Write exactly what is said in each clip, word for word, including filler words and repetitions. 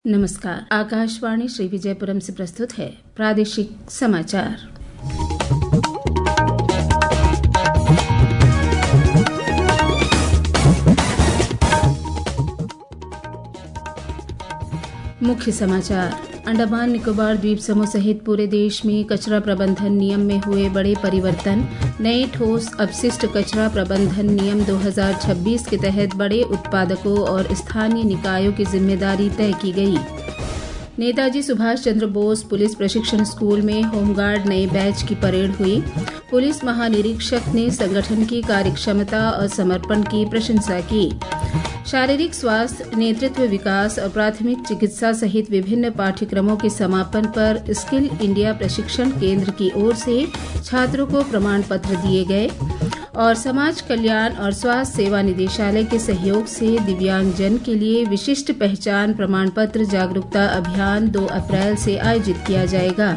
नमस्कार। आकाशवाणी श्री विजयपुरम से प्रस्तुत है प्रादेशिक समाचार। मुख्य समाचार। अंडमान निकोबार द्वीप समूह सहित पूरे देश में कचरा प्रबंधन नियम में हुए बड़े परिवर्तन। नए ठोस अपशिष्ट कचरा प्रबंधन नियम दो हज़ार छब्बीस के तहत बड़े उत्पादकों और स्थानीय निकायों की जिम्मेदारी तय की गई। नेताजी सुभाष चंद्र बोस पुलिस प्रशिक्षण स्कूल में होमगार्ड नए बैच की परेड हुई। पुलिस महानिरीक्षक ने संगठन की कार्यक्षमता और समर्पण की प्रशंसा की। शारीरिक स्वास्थ्य, नेतृत्व विकास और प्राथमिक चिकित्सा सहित विभिन्न पाठ्यक्रमों के समापन पर स्किल इंडिया प्रशिक्षण केंद्र की ओर से छात्रों को प्रमाण पत्र दिए गए। और समाज कल्याण और स्वास्थ्य सेवा निदेशालय के सहयोग से दिव्यांगजन के लिए विशिष्ट पहचान प्रमाण पत्र जागरूकता अभियान दो अप्रैल से आयोजित किया जाएगा।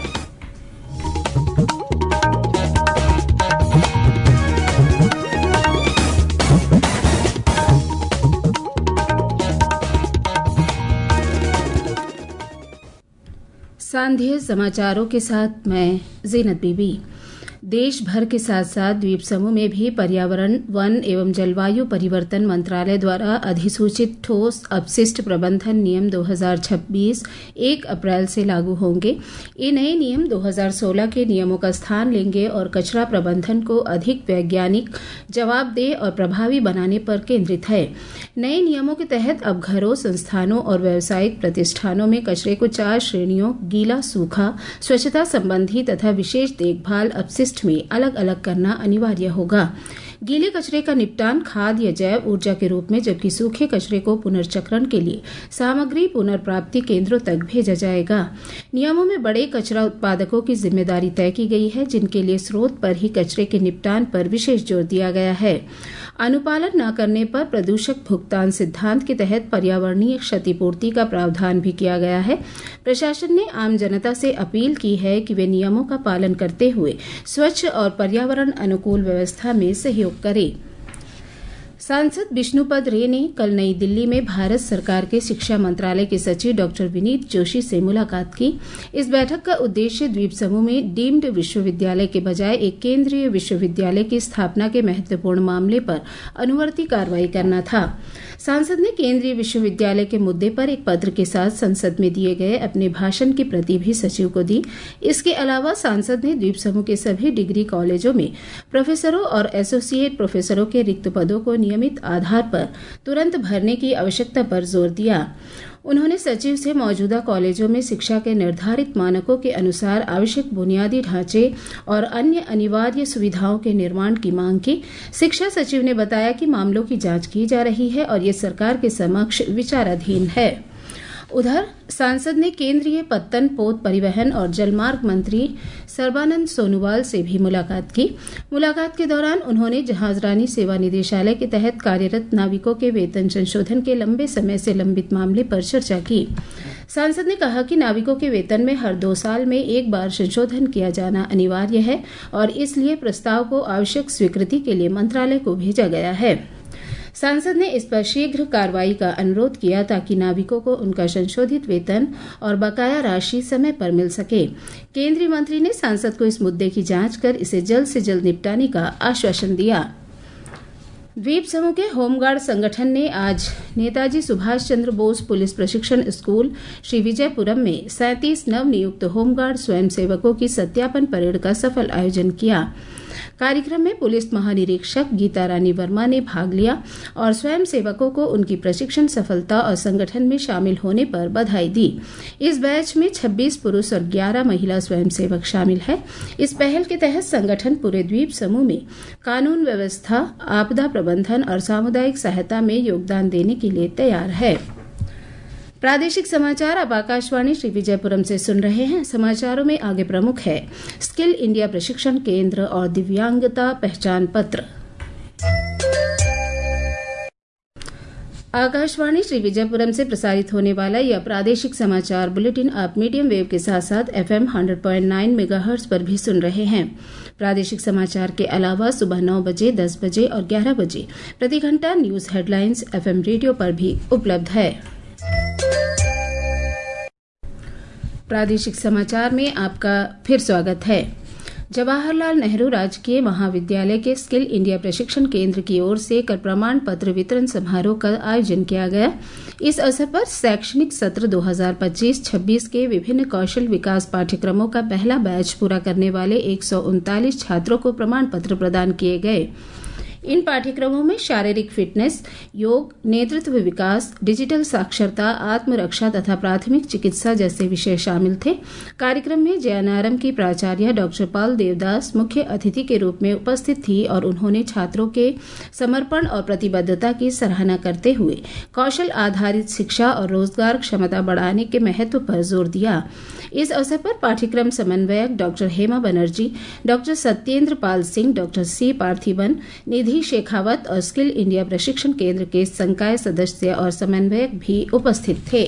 सांध्य समाचारों के साथ मैं ज़ीनत बीबी। देश भर के साथ साथ द्वीप समूह में भी पर्यावरण, वन एवं जलवायु परिवर्तन मंत्रालय द्वारा अधिसूचित ठोस अपशिष्ट प्रबंधन नियम दो हज़ार छब्बीस एक अप्रैल से लागू होंगे। ये नए नियम दो हज़ार सोलह के नियमों का स्थान लेंगे और कचरा प्रबंधन को अधिक वैज्ञानिक, जवाबदेह और प्रभावी बनाने पर केंद्रित है। नए नियमों के तहत अब घरों, संस्थानों और व्यावसायिक प्रतिष्ठानों में कचरे को चार श्रेणियों गीला, सूखा, स्वच्छता संबंधी तथा विशेष देखभाल अपशिष्ट में अलग अलग करना अनिवार्य होगा। गीले कचरे का निपटान खाद या जैव ऊर्जा के रूप में, जबकि सूखे कचरे को पुनर्चक्रण के लिए सामग्री पुनर्प्राप्ति केंद्रों तक भेजा जाएगा। नियमों में बड़े कचरा उत्पादकों की जिम्मेदारी तय की गई है, जिनके लिए स्रोत पर ही कचरे के निपटान पर विशेष जोर दिया गया है। अनुपालन न करने पर प्रदूषक भुगतान सिद्धांत के तहत पर्यावरणीय क्षतिपूर्ति का प्रावधान भी किया गया है। प्रशासन ने आम जनता से अपील की है कि वे नियमों का पालन करते हुए स्वच्छ और पर्यावरण अनुकूल व्यवस्था में सहयोग करें। सांसद विष्णुपद रे ने कल नई दिल्ली में भारत सरकार के शिक्षा मंत्रालय के सचिव डॉक्टर विनीत जोशी से मुलाकात की। इस बैठक का उद्देश्य द्वीप समूह में डीम्ड विश्वविद्यालय के बजाय एक केंद्रीय विश्वविद्यालय की स्थापना के महत्वपूर्ण मामले पर अनुवर्ती कार्रवाई करना था। सांसद ने केंद्रीय विश्वविद्यालय के मुद्दे पर एक पत्र के साथ संसद में दिए गए अपने भाषण की प्रति भी सचिव को दी। इसके अलावा सांसद ने द्वीप समूह के सभी डिग्री कॉलेजों में प्रोफेसरों और एसोसिएट प्रोफेसरों के रिक्त पदों को नियमित आधार पर तुरंत भरने की आवश्यकता पर जोर दिया। उन्होंने सचिव से मौजूदा कॉलेजों में शिक्षा के निर्धारित मानकों के अनुसार आवश्यक बुनियादी ढांचे और अन्य अनिवार्य सुविधाओं के निर्माण की मांग की। शिक्षा सचिव ने बताया कि मामलों की जांच की जा रही है और ये सरकार के समक्ष विचाराधीन है। उधर सांसद ने केंद्रीय पत्तन, पोत परिवहन और जलमार्ग मंत्री सर्बानंद सोनोवाल से भी मुलाकात की। मुलाकात के दौरान उन्होंने जहाजरानी सेवा निदेशालय के तहत कार्यरत नाविकों के वेतन संशोधन के लंबे समय से लंबित मामले पर चर्चा की। सांसद ने कहा कि नाविकों के वेतन में हर दो साल में एक बार संशोधन किया जाना अनिवार्य है और इसलिए प्रस्ताव को आवश्यक स्वीकृति के लिए मंत्रालय को भेजा गया है। सांसद ने इस पर शीघ्र कार्रवाई का अनुरोध किया ताकि नाविकों को उनका संशोधित वेतन और बकाया राशि समय पर मिल सके। केंद्रीय मंत्री ने सांसद को इस मुद्दे की जांच कर इसे जल्द से जल्द निपटाने का आश्वासन दिया। द्वीप समूह के होमगार्ड संगठन ने आज नेताजी सुभाष चंद्र बोस पुलिस प्रशिक्षण स्कूल श्री विजयपुरम में सैंतीस नवनियुक्त होमगार्ड स्वयंसेवकों की सत्यापन परेड का सफल आयोजन किया। कार्यक्रम में पुलिस महानिरीक्षक गीता रानी वर्मा ने भाग लिया और स्वयंसेवकों को उनकी प्रशिक्षण सफलता और संगठन में शामिल होने पर बधाई दी। इस बैच में छब्बीस पुरुष और ग्यारह महिला स्वयंसेवक शामिल है। इस पहल के तहत संगठन पूरे द्वीप समूह में कानून व्यवस्था, आपदा प्रबंधन और सामुदायिक सहायता में योगदान देने के लिए तैयार है। प्रादेशिक समाचार अब आकाशवाणी श्री विजयपुरम से सुन रहे हैं। समाचारों में आगे प्रमुख है स्किल इंडिया प्रशिक्षण केंद्र और दिव्यांगता पहचान पत्र। आकाशवाणी श्री विजयपुरम से प्रसारित होने वाला यह प्रादेशिक समाचार बुलेटिन आप मीडियम वेव के साथ साथ एफएम सौ पॉइंट नौ मेगाहर्ट्ज पर भी सुन रहे हैं। प्रादेशिक समाचार के अलावा सुबह नौ बजे, दस बजे और ग्यारह बजे प्रति घंटा न्यूज हेडलाइंस एफएम रेडियो पर भी उपलब्ध है। प्रादेशिक समाचार में आपका फिर स्वागत है। जवाहरलाल नेहरू राजकीय महाविद्यालय के स्किल इंडिया प्रशिक्षण केंद्र की ओर से कल प्रमाण पत्र वितरण समारोह का आयोजन किया गया। इस अवसर पर शैक्षणिक सत्र दो हज़ार पच्चीस छब्बीस के विभिन्न कौशल विकास पाठ्यक्रमों का पहला बैच पूरा करने वाले एक सौ उनतालीस छात्रों को प्रमाण पत्र प्रदान किए गए। इन पाठ्यक्रमों में शारीरिक फिटनेस, योग, नेतृत्व विकास, डिजिटल साक्षरता, आत्मरक्षा तथा प्राथमिक चिकित्सा जैसे विषय शामिल थे। कार्यक्रम में जयनारम की प्राचार्य डॉक्टर पाल देवदास मुख्य अतिथि के रूप में उपस्थित थी और उन्होंने छात्रों के समर्पण और प्रतिबद्धता की सराहना करते हुए कौशल आधारित शिक्षा और रोजगार क्षमता बढ़ाने के महत्व पर जोर दिया। इस अवसर पर पाठ्यक्रम समन्वयक doctor Hema Banerjee, doctor Satyendra Pal Singh, doctor C Parthiban, Nidhi Shekhawat और स्किल इंडिया प्रशिक्षण केंद्र के संकाय सदस्य और समन्वयक भी उपस्थित थे।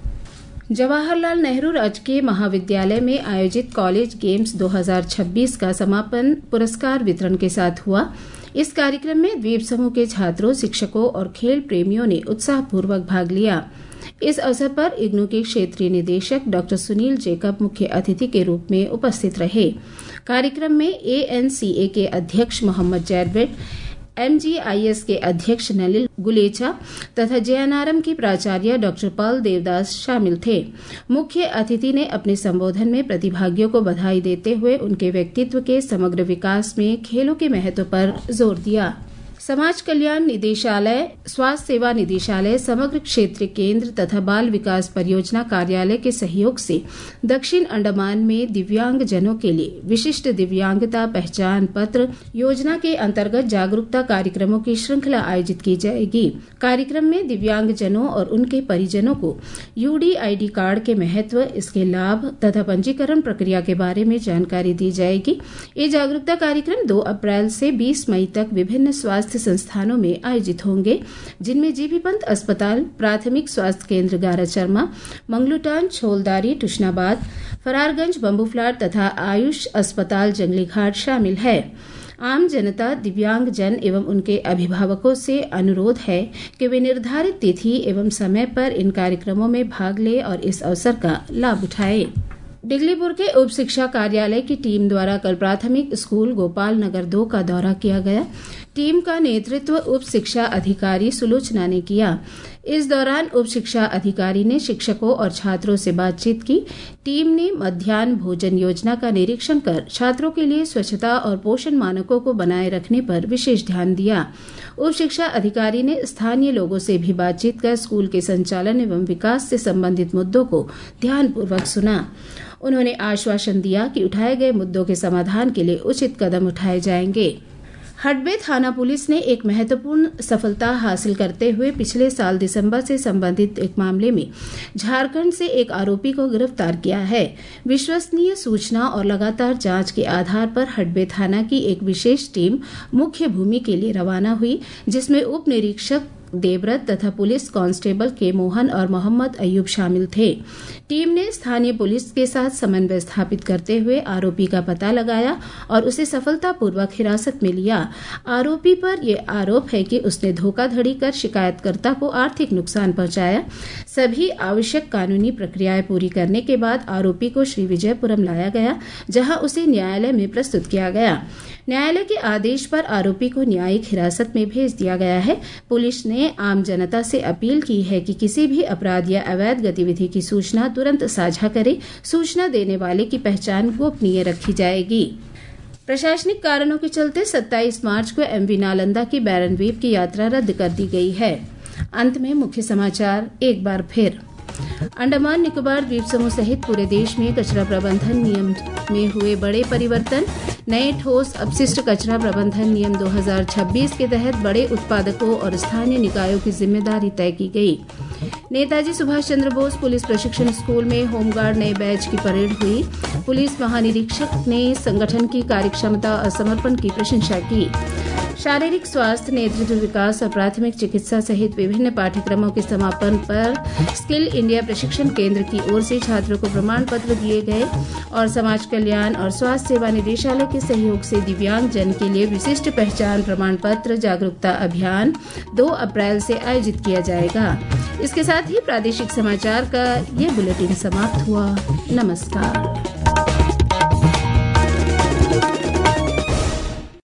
जवाहरलाल नेहरू राजकीय महाविद्यालय में आयोजित कॉलेज गेम्स दो हज़ार छब्बीस का समापन पुरस्कार वितरण के साथ हुआ। इस कार्यक्रम में द्वीप समूह के छात्रों, शिक्षकों और खेल प्रेमियों ने उत्साहपूर्वक भाग लिया। इस अवसर पर इग्नू के क्षेत्रीय निदेशक डॉक्टर सुनील जेकब मुख्य अतिथि के रूप में उपस्थित रहे। कार्यक्रम में ए एन सी ए के अध्यक्ष मोहम्मद जैरवेट, एम जी आई एस के अध्यक्ष नलिल गुलेचा तथा जयनारम की प्राचार्य डॉक्टर पाल देवदास शामिल थे। मुख्य अतिथि ने अपने संबोधन में प्रतिभागियों को बधाई देते हुए उनके व्यक्तित्व के समग्र विकास में खेलों के महत्व पर जोर दिया। समाज कल्याण निदेशालय, स्वास्थ्य सेवा निदेशालय, समग्र क्षेत्र केंद्र तथा बाल विकास परियोजना कार्यालय के सहयोग से दक्षिण अंडमान में दिव्यांग जनों के लिए विशिष्ट दिव्यांगता पहचान पत्र योजना के अंतर्गत जागरूकता कार्यक्रमों की श्रृंखला आयोजित की जाएगी। कार्यक्रम में दिव्यांग जनों और उनके परिजनों को U D I D card के महत्व, इसके लाभ तथा पंजीकरण प्रक्रिया के बारे में जानकारी दी जाएगी। ये जागरूकता कार्यक्रम दो अप्रैल से बीस मई तक विभिन्न स्वास्थ्य संस्थानों में आयोजित होंगे, जिनमें जीबी पंत अस्पताल, प्राथमिक स्वास्थ्य केंद्र गाराचरमा, मंगलूटान, छोलदारी, टुशनाबाद, फरारगंज, बम्बूफ्लाट तथा आयुष अस्पताल जंगली घाट शामिल है। आम जनता, दिव्यांग जन एवं उनके अभिभावकों से अनुरोध है कि वे निर्धारित तिथि एवं समय पर इन कार्यक्रमों में भाग ले और इस अवसर का लाभ उठाएं। डिगलीपुर के उप शिक्षा कार्यालय की टीम द्वारा कल प्राथमिक स्कूल गोपाल नगर दो का दौरा किया गया। टीम का नेतृत्व उप शिक्षा अधिकारी सुलोचना ने किया। इस दौरान उप शिक्षा अधिकारी ने शिक्षकों और छात्रों से बातचीत की। टीम ने मध्याह्न भोजन योजना का निरीक्षण कर छात्रों के लिए स्वच्छता और पोषण मानकों को बनाए रखने पर विशेष ध्यान दिया। उप शिक्षा अधिकारी ने स्थानीय लोगों से भी बातचीत कर स्कूल के संचालन एवं विकास से संबंधित मुद्दों को ध्यानपूर्वक सुना। उन्होंने आश्वासन दिया कि उठाए गए मुद्दों के समाधान के लिए उचित कदम उठाए जाएंगे। हडबे थाना पुलिस ने एक महत्वपूर्ण सफलता हासिल करते हुए पिछले साल दिसंबर से संबंधित एक मामले में झारखंड से एक आरोपी को गिरफ्तार किया है। विश्वसनीय सूचना और लगातार जांच के आधार पर हडबे थाना की एक विशेष टीम मुख्य भूमि के लिए रवाना हुई, जिसमें उप निरीक्षक देवव्रत तथा पुलिस कांस्टेबल के मोहन और मोहम्मद अयूब शामिल थे। टीम ने स्थानीय पुलिस के साथ समन्वय स्थापित करते हुए आरोपी का पता लगाया और उसे सफलतापूर्वक हिरासत में लिया। आरोपी पर यह आरोप है कि उसने धोखाधड़ी कर शिकायतकर्ता को आर्थिक नुकसान पहुंचाया। सभी आवश्यक कानूनी प्रक्रियाएं पूरी करने के बाद आरोपी को श्री विजयपुरम लाया गया, जहां उसे न्यायालय में प्रस्तुत किया गया। न्यायालय के आदेश पर आरोपी को न्यायिक हिरासत में भेज दिया गया है। पुलिस ने आम जनता से अपील की है कि किसी भी अपराध या अवैध गतिविधि की सूचना तुरंत साझा करे। सूचना देने वाले की पहचान गोपनीय रखी जाएगी। प्रशासनिक कारणों के चलते सत्ताईस मार्च को एमवी नालंदा की बैरन द्वीप की यात्रा रद्द कर दी गई है। अंत में मुख्य समाचार एक बार फिर। अंडमान निकोबार द्वीप समूह सहित पूरे देश में कचरा प्रबंधन नियम में हुए बड़े परिवर्तन। नए ठोस अपशिष्ट कचरा प्रबंधन नियम दो हज़ार छब्बीस के तहत बड़े उत्पादकों और स्थानीय निकायों की जिम्मेदारी तय की गई। नेताजी सुभाष चंद्र बोस पुलिस प्रशिक्षण स्कूल में होमगार्ड नए बैच की परेड हुई। पुलिस महानिरीक्षक ने संगठन की कार्यक्षमता और समर्पण की प्रशंसा की। शारीरिक स्वास्थ्य, नेतृत्व विकास और प्राथमिक चिकित्सा सहित विभिन्न पाठ्यक्रमों के समापन पर स्किल इंडिया प्रशिक्षण केंद्र की ओर से छात्रों को प्रमाण पत्र दिए गए और समाज कल्याण और स्वास्थ्य सेवा निदेशालय के सहयोग से दिव्यांग जन के लिए विशिष्ट पहचान प्रमाण पत्र जागरूकता अभियान दो अप्रैल से आयोजित किया जाएगा। इसके साथ ही प्रादेशिक समाचार का ये बुलेटिन समाप्त हुआ। नमस्कार।